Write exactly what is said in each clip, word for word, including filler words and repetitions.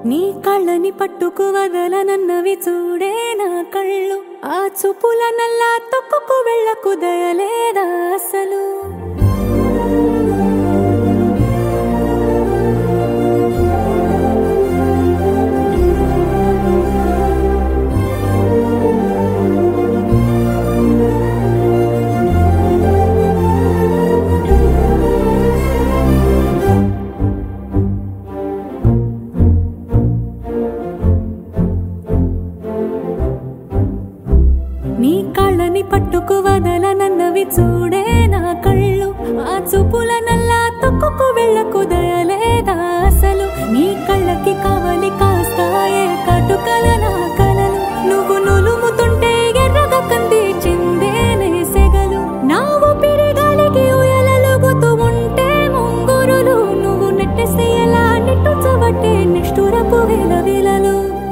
నీ కళ్ళని పట్టుకు వదలనన్నవి చూడే నా కళ్ళు. ఆ చూపుల నల్లా తొక్కుకు వెళ్ళకు దయలేదా అసలు. నీ కళ్ళని పట్టుకు వదలనన్నవి చూడే నా కళ్ళు. ఆ చూపుల నల్లా తొక్కుకు వెళ్ళకు దయలేదా అసలు. నీ కళ్ళకి కావాలి కాస్తాయే కటుకల నా కలలు. నువ్వు నులుముతుంటే ఎర్రగా కంది చిందేనే సెగలు. నా ఊపిరి గాలికి ఉయలలుగుతూ ఉంటే ముంగురులు. నువ్వు నెట్టేస్తే ఎలా నిట్టుచబట్టే నిష్ఠురపు వేల విలలు.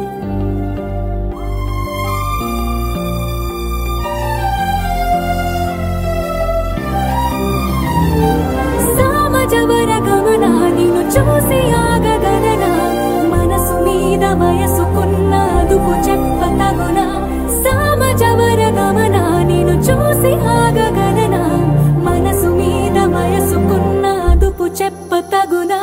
జవర గమనా నిన్ను చూసి ఆగగలనా. మనసు మీద వయసుకున్న అదుపు చెప్పతగునా. సామజవర గమనా నిన్ను చూసి ఆగగలనా. మనసు మీద వయసుకున్న అదుపు చెప్పతగునా.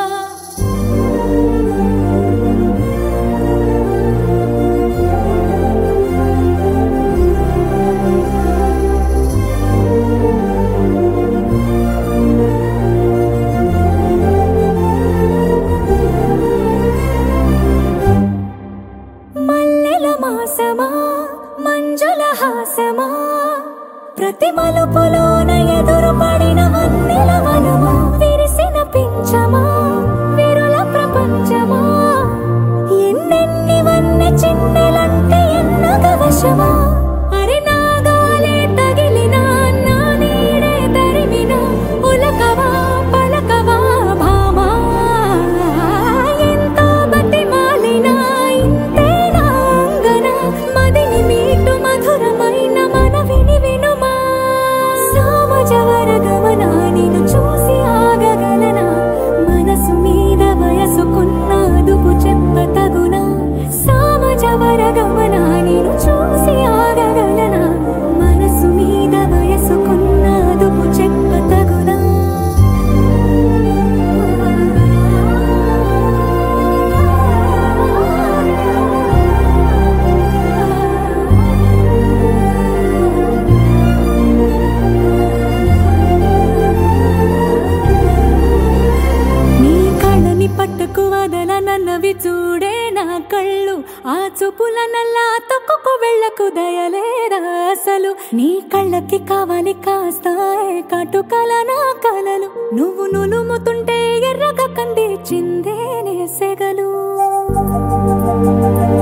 మాసమా మంజుల హాసమా ప్రతి మలుపులోన ఎదురు పడిన వన్నెల వనమా. విరిసిన పించమా విరుల ప్రపంచమా. ఎన్నెన్ని వన్నె చిన్నెలంటే ఎన్నగ వశమా. అరే నాగాలే తగిలినా నా నీడే తరిమినా. ఉలకవా పలకవా భామా. ఎంతో బతి మాలినా ఇంతే మదిని మీటు మధురమైన మనవిని వినుమా. సామజవర గమనా నిన్ను చూసి ఆగగలనా. మనసు మీద వయసుకున్న అదుపు చెప్పతగునా. సామజవర గమనా నిన్ను చూసి ఆగగలనా. మనసు మీద వయసుకున్న అదుపు చెప్పతగునా. పట్టుకు వదలనన్నవి చూడే నా కళ్ళు. ఆ చూపుల నల్లా తొక్కుకు వెళ్ళకు దయలేదా అసలు. నీ కళ్ళకి కావాలి కాస్తాయే కటుకల నా కలలు. నువ్వు నులుముతుంటే ఎర్రగా కంది చిందేనే సెగలు.